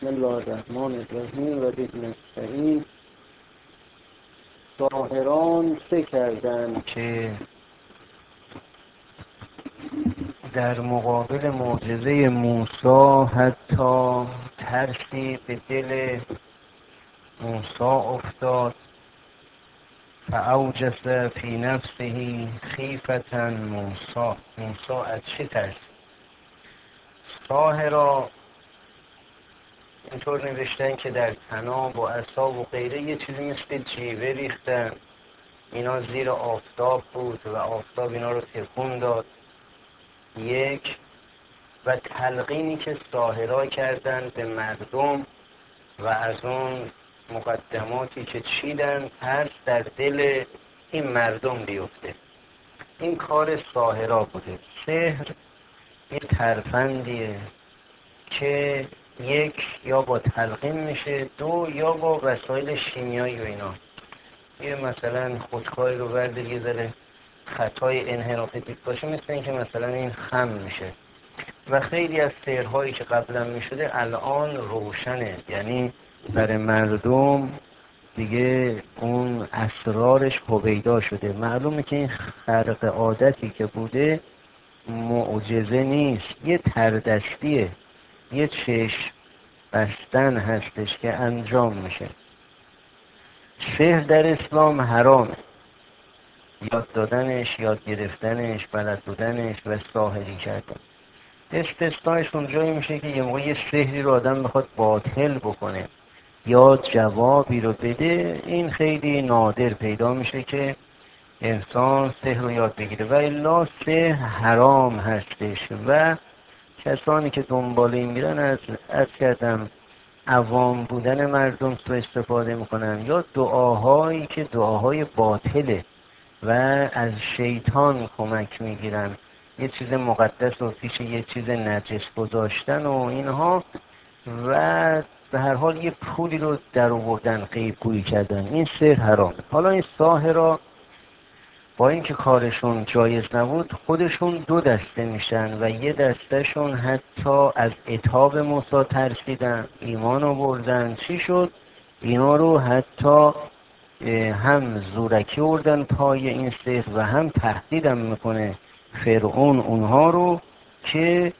بسم الله الرحمن الرحیم و به نستعین. ساحران سه کردند که در مقابل معجزه موسی حتی ترسی به دل موسی افتاد. فاوجس فی نفسه خیفة موسی از چه ترس؟ ساحرا اینطور نوشتن که در طناب و عصا و غیره یه چیزی مثل جیوه ریختن. اینا زیر آفتاب بود و آفتاب اینا رو تکون داد. یک و تلقینی که ساحرا کردن به مردم و از اون مقدماتی که چیدن ترس در دل این مردم بیفته. این کار ساحرا بوده. سحر یه ترفندیه که یک یا با تلقین میشه، دو یا با وسایل شیمیایی و اینا. یه مثلا خودکاری رو برداری یه ذره خطای انحراف دید باشه، مثل این که مثلا این خم میشه. و خیلی از سحرهایی که قبلا میشده الان روشنه، یعنی برای مردم دیگه اون اسرارش هویدا شده. معلومه که این خرق عادتی که بوده معجزه نیست، یه تردستیه، یه چشم بستن هستش که انجام میشه. سحر در اسلام حرامه، یاد دادنش، یاد گرفتنش، بلد بودنش و ساحری کردن. استثناءش اونجایی میشه که یه موقع یه سحری رو آدم بخواد باطل بکنه یا جوابی رو بده. این خیلی نادر پیدا میشه که انسان سحر رو یاد بگیره، و الا سحر حرام هستش و کسانی که دنبال این میرن از کردم عوام بودن مردم سو استفاده میکنن، یا دعاهایی که دعاهای باطله و از شیطان کمک میگیرن، یه چیز مقدس رو پیش یه چیز نجس گذاشتن و اینها، و به هر حال یه پولی رو در آوردن، غیب گویی کردن. این سحر حرام. حالا این ساحرا با اینکه کارشون جایز نبود، خودشون دو دسته میشن و یه دستهشون حتی از عتاب موسی ترسیدن، ایمان آوردن. چی شد؟ اینا رو حتی هم زورکی آوردن پای این سحر و هم تهدیدم میکنه فرعون اونها رو که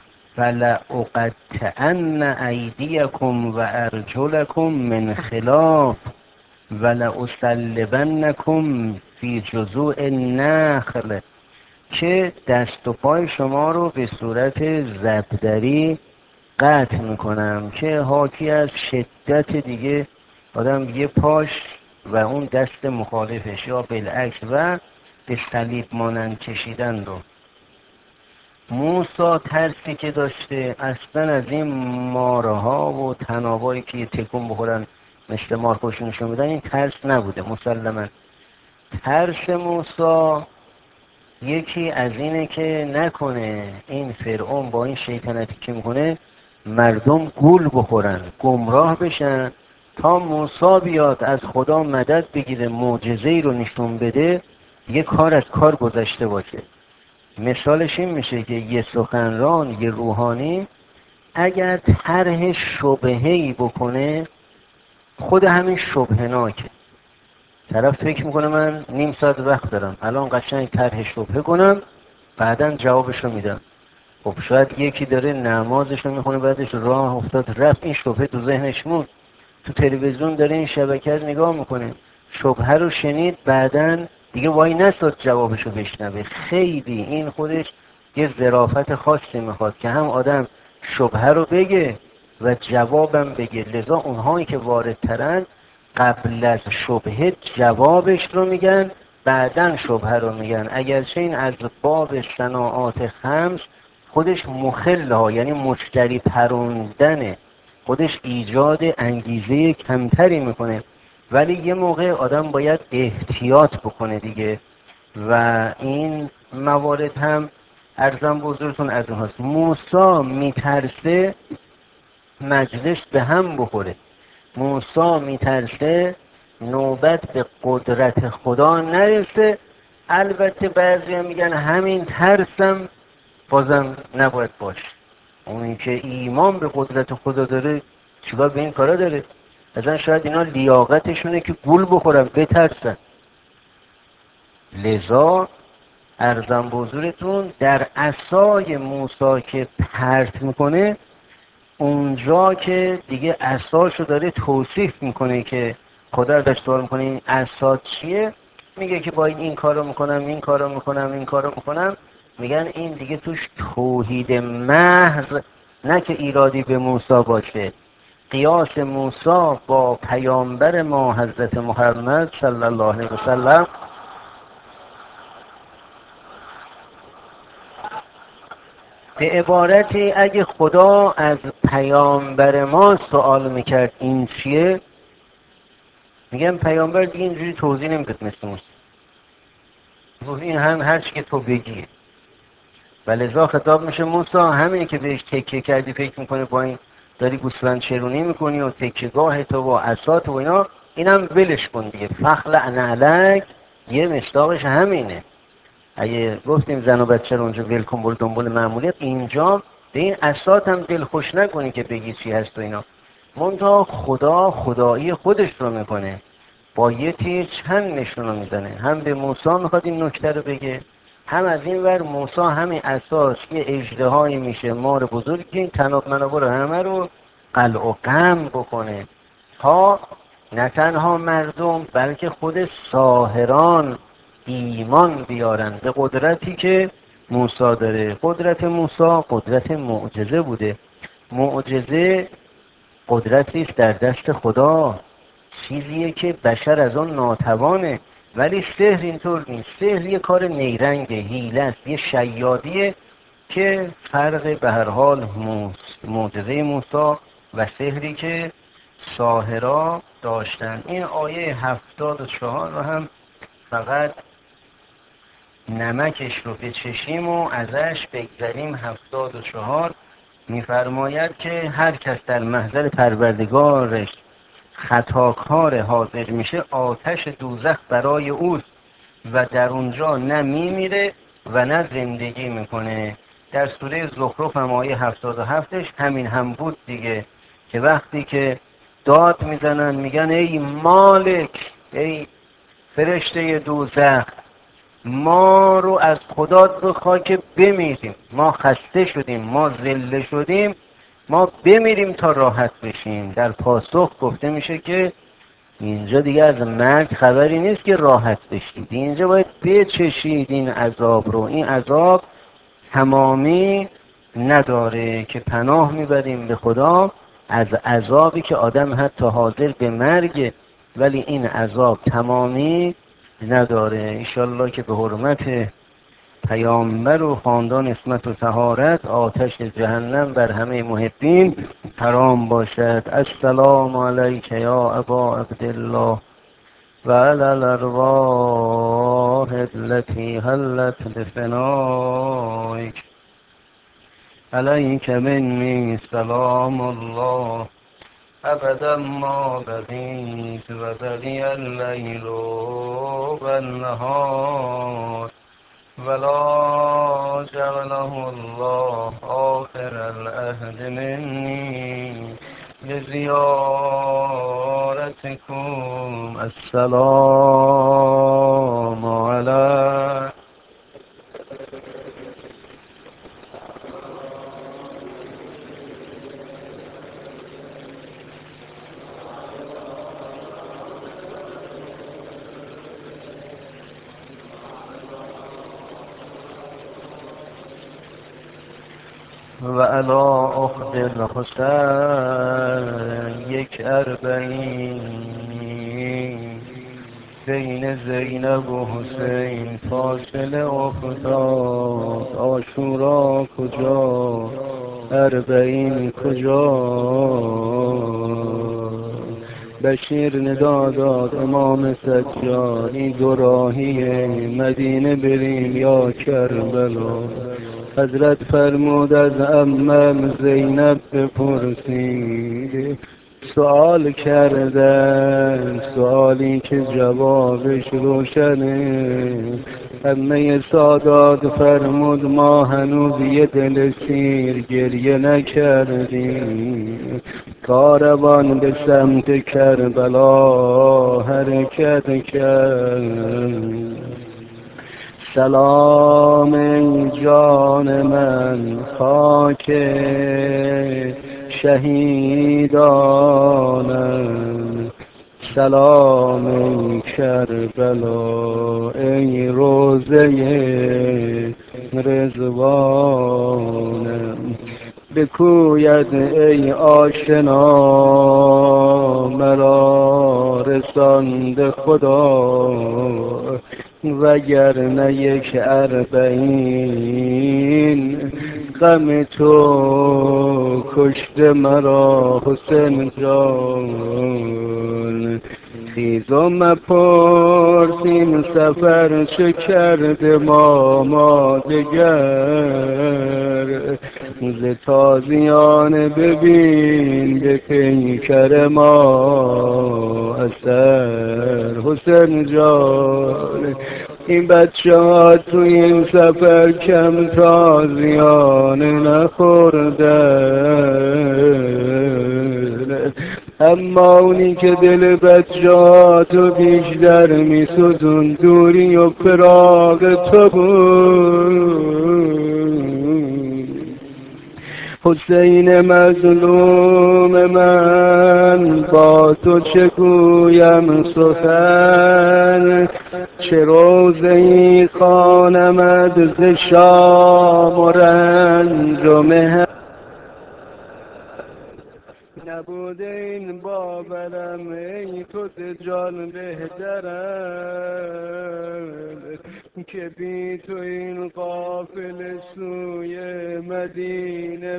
فلأقطعن ایدیکم و ارجلکم من خلاف ولأصلبنکم فی جذوع النخل، که دست و پای شما رو به صورت زبدری قطع میکنم، که حاکی از شدت دیگه آدم یه پاش و اون دست مخالفش یا بالعکس و به صلیب مانند کشیدن رو. موسی ترسی که داشته اصلا از این مارها و طنابایی که تکون بخورن مثل مار خوشونشون بدن، این ترس نبوده. مسلما ترس موسی یکی از اینه که نکنه این فرعون با این شیطنتی که میکنه مردم گول بخورن، گمراه بشن، تا موسی بیاد از خدا مدد بگیره، معجزه‌ای رو نشون بده، یه کار از کار گذشته باشه. مثالش این میشه که یه سخنران، یه روحانی اگر طرح شبهه‌ای بکنه، خود همین شبهناکه. طرف فکر میکنه من نیم ساعت وقت دارم، الان قشنگ طرح شبهه کنم، بعداً جوابشو میدم. خب شاید یکی داره نمازشو میخونه، بعدش راه افتاد رفت، این شبهه تو ذهنش موند، تو تلویزیون داره این شبکه رو نگاه میکنه، شبهه رو شنید، بعداً دیگه وای نساد جوابشو بشنوه. خیلی این خودش یه ظرافت خاصی میخواد که هم آدم شبهه رو بگه و جوابم بگه. لذا اونهایی که واردترن قبل از شبهه جوابش رو میگن، بعداً شبهه رو میگن. اگرچه این از باب صناعات خمس خودش مخل ها، یعنی مشتری پروندنه، خودش ایجاد انگیزه کمتری میکنه، ولی یه موقع آدم باید احتیاط بکنه دیگه. و این موارد هم عرضم بزرگتون از اون هست. موسی میترسه مجلس به هم بخوره، موسی میترسه نوبت به قدرت خدا نرسه. البته بعضی هم میگن همین ترسم بازم نباید باشه، اونی که ایمان به قدرت خدا داره چیکار به این کارا داره؟ اصلا شاید اینا لیاقتشونه که گول بخورن بترسن. لذا عرضم به حضورتون در عصای موسی که پرت میکنه، اونجا که دیگه عصاشو داره توصیف میکنه که خدا ازش سوال میکنه این عصا چیه، میگه که با این کارو میکنم، این کارو میکنم، این کارو میکنم. میگن این دیگه توش توحید محض، نه که ایرادی به موسی باشه. قیاس موسی با پیامبر ما حضرت محمد صلی الله علیه وسلم به عبارتی اگه خدا از پیامبر ما سوال میکرد این چیه، میگم پیامبر دیگه اینجوری توضیح نمیداد مثل موسی، این هم هر چی که تو بگی. ولذا خطاب میشه موسی، همین که بهش تکیه کردی فکر میکنه با این داری گوسفند چرونی میکنی و تکیهگاه تو و عصات و اینا، اینم ولش کن دیگه. فخلع نعلک یه مصداقش همینه. اگه گفتیم زن و بچه رو اونجا ول کن برو دنبال معمولیت، اینجا به این عصات هم دل خوش نکنی که بگی چی هست و اینا. منتها خدا خدایی خودش رو میکنه، با یه تیر چند نشون میزنه. هم به موسی میخواد این نکته رو بگه، هم از این ور موسی همین اساس یه اژدهایی میشه مار بزرگی که این تناب منابع رو همه رو قلع و قم بکنه، تا نه تنها مردم بلکه خود ساحران ایمان بیارن به قدرتی که موسی داره. قدرت موسی قدرت معجزه بوده. معجزه قدرتی است در دست خدا، چیزیه که بشر از آن ناتوانه. ولی سحر اینطور نیست. سحر یه کار نیرنگ، حیله است، یه شیادیه که فرق به هر حال معجزه موسی و سحری که ساحرا داشتن. این آیه 74 رو هم فقط نمکش رو بچشیم و ازش بگذریم. 74 میفرماید که هر کس در محضر پروردگارش خطاکار حاضر میشه، آتش دوزخ برای اوست و در اونجا نه میمیره و نه زندگی میکنه. در سوره زخرف هم آیه 77ش همین هم بود دیگه، که وقتی که داد میزنن میگن ای مالک، ای فرشته دوزخ، ما رو از خدا بخوا که بمیریم، ما خسته شدیم، ما ذله شدیم، ما بمیریم تا راحت بشیم. در پاسخ گفته میشه که اینجا دیگه از مرگ خبری نیست که راحت بشید، اینجا باید بچشید این عذاب رو. این عذاب تمامی نداره که پناه میبریم به خدا از عذابی که آدم حتی حاضر به مرگ، ولی این عذاب تمامی نداره. انشالله که به حرمت پیامبر و خاندان اسمت و طهارت آتش جهنم بر همه محبین حرام باشد. السلام علیک یا ابا عبدالله و علی الارواح التي حلت بفنایک، علیک منی سلام الله ابدا ما بقیت و بقی اللیل و النهار ولا جعله الله آخر العهد منی لزیارتكم. السلام علیکم. و علا اخت الحسین یک اربعین بین زینب و حسین فاصله افتاد. عاشورا کجا، اربعین کجا؟ بشیر ندا داد امام سجاد این دو راهیه، مدینه بریم یا کربلا. حضرت فرمود از عمم زینب بپرسید، سوال کردن سوالی که جوابش روشنه. عمه سادات فرمود ما هنوز یه دل سیر گریه نکردیم. کاروان به سمت کربلا حرکت کرد. سلام ای جان من خاک شهیدانم، سلام ای کربلا ای روضه رضوانم. بکوید ای آشنا مرا رسانده خدا، وگرنه یک اربعین غم تو کشته مرا حسین جان. خیز و مپرس این سفر چه کرده ما دگر، ز تازیانه ببین به پیکر ما اثر حسین جان. این بچه ها تو این سفر کم تازیانه نخوردن، اما اونی که دل بچه‌هاتو بیشتر میسوزون دوری و فراق تو بود. حسین مظلوم من با تو چه گویم سخن، چه روضه‌ای خوانمت ز شام و رنج و مهر. نبوده این باورم ای تو ز جان بهترم، که بی تو این قافله سوی مدینه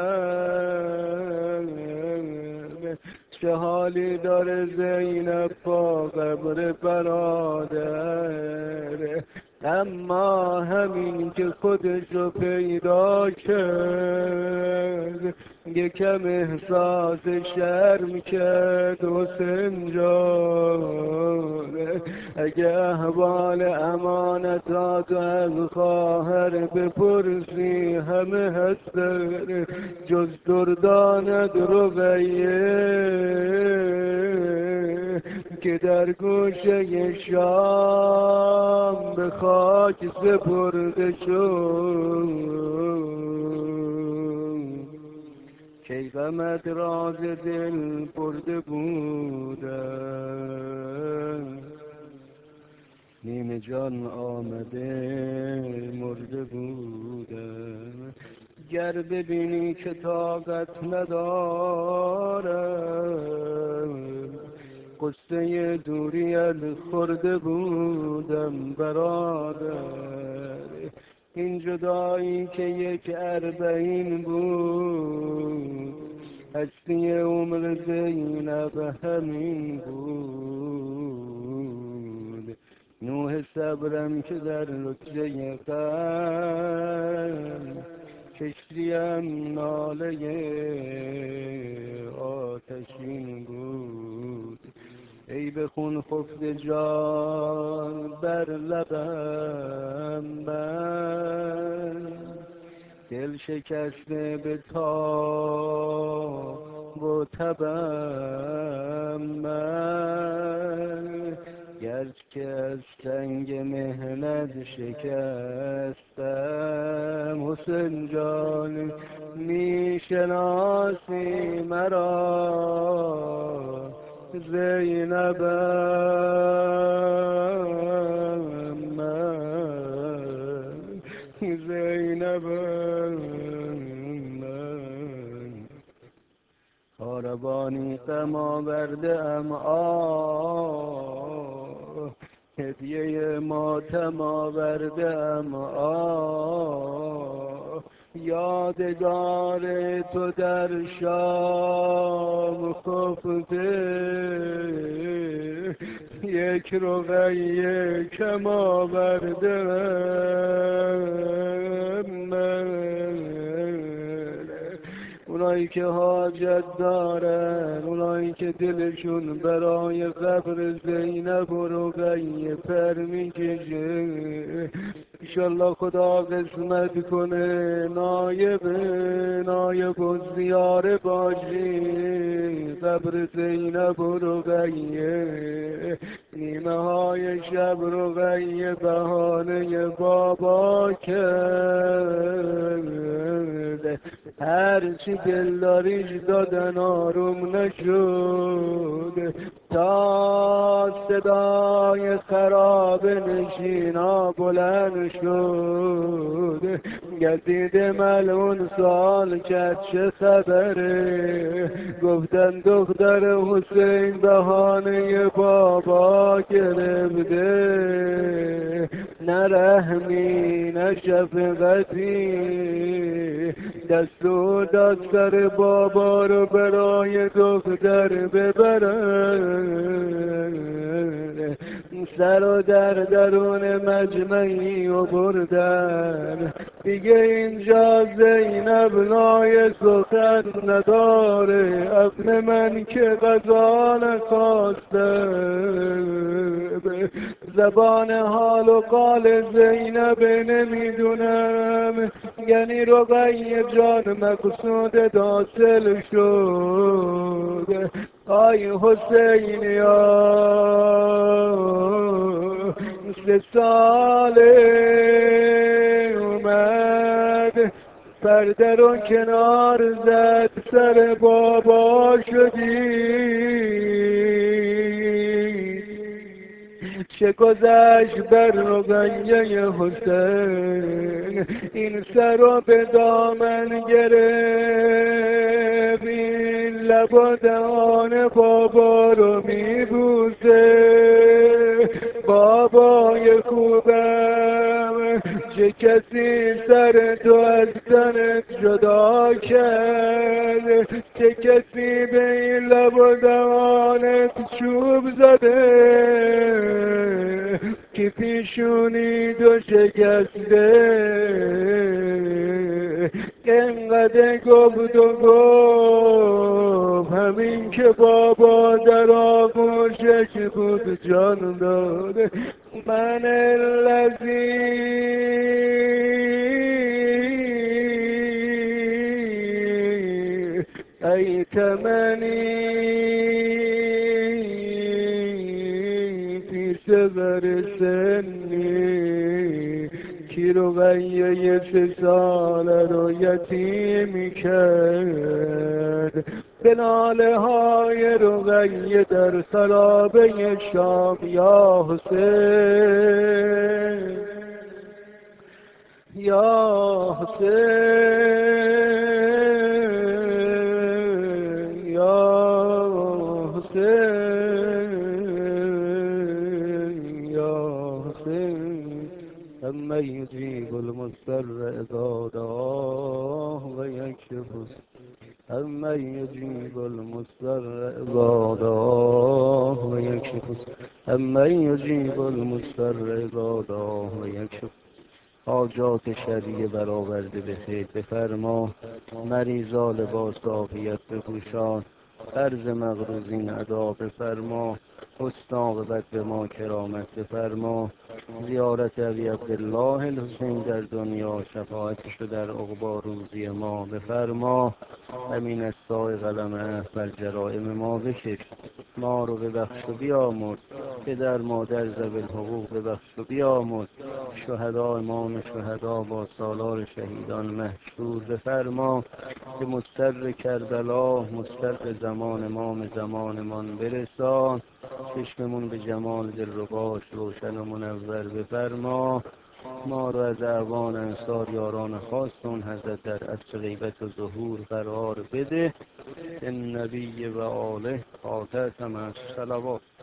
برم. چه حالی داره زینب با قبر برادر، اما همین که خودشو پیدا کرد یکم احساس شرم کرد حسین جان. اگه احوال امانتات از خواهر بپرسی همه هستن جز دردانت رقیه که در گوشه شام به خاک سپرده شد. کی غمت راز دل برده بودم، نیمه جان آمده مرده بودم. گر ببینی که طاقت ندارم قصه دوریت خورده بودم برادر. این جدایی که یک اربعین بود هستی عمر زینب همین بود. نوح صبرم که در لطفه قلب کشتیم ناله آتشین بود. ای به خون خفته جان بر لبم بند، دل شکسته به تاب و تبم من، گرچه از سنگ مهنت شکستم حسین جان. میشناسی مرا زینبم من، زینبم من. کاروانی غم آورده ام آه، هدیه ماتم آورده ام آه، یادگار تو در شام خفته یک رقیه کم آورده من. اونایی اونایی که حاجت دارن، اونایی که دلشون برای قبر زینب و رقیه پر میکشه، انشالله خدا قسمت کنه نایب و زیاره باشی قبر زینب و رقیه. نیمه های شب رقیه بهانه بابا کرد، هرچی دلداریش دادن آروم نشد تا صدای خراب نشینا بلند شد. گردید ملعون سوال کرد چه خبره، گفتن دختر حسین بهانه بابا گرفته، نه رحمی نه شفقتی، دستور داد سر بابا رو برای دختر ببرن، سر و در درون مجمعی و بردن، دیگه اینجا زینب لای سخن نداره، ابن من که غذا نخواسته، زبان حال و قال زینب نمیدونم، یعنی رقیه جان مقصود حاصل شد. آی حسین یا 3 ساله اومد، پرده رو کنار زد سر بابا شدی، چه گذشت بر رقیه حسین، این سر رو به دامن گرفت، این لب و دهان بابا رو میبوسه، بابای خوبم چه کسی سر تو از تنت جدا کرد، چه کسی به این لب و دهانت چوب زده که پیشونی تو شکسته، انقدر گفت و گفت همین که بابا در آغوشش بود جان داد. من الذی ایتمنی فی صغر سنی، کی رقیه 3 ساله رو یتیم کرد، به ناله های رقیه در خرابه شام یا حسین یا حسین یا حسین یا حسین. اما یجیب المضطر اذا دعاه و یکشف اما یجیب المضطر اذا دعاه و یکشف اما یجیب المضطر اذا دعاه و یکشف. حاجات شریعه برآورده به خیر بفرما، مریضا لباس عافیت بپوشان، عرض مغروزین ادا بفرما، حسن عاقبت به ما کرامت بفرما، زیارت ابی عبدالله الحسین در دنیا، شفاعتش در عقبی روزی ما بفرما، همین از سای قلم بر جرائم ما بکش، ما رو ببخش و بیامرز، پدر مادر ذوی الحقوق ببخش و بیامرز، شهدا امام شهدا با سالار شهیدان محشور بفرما، به مضطر کربلا مضطر زمان امام زمانمان برسان، چشممون به جمال دلرباش روشن و منور بفرما، ما رو از اعوان انصار یاران خاص اون حضرت در عصر غیبت و ظهور قرار بده. النبی و آله خاتم الصلوات.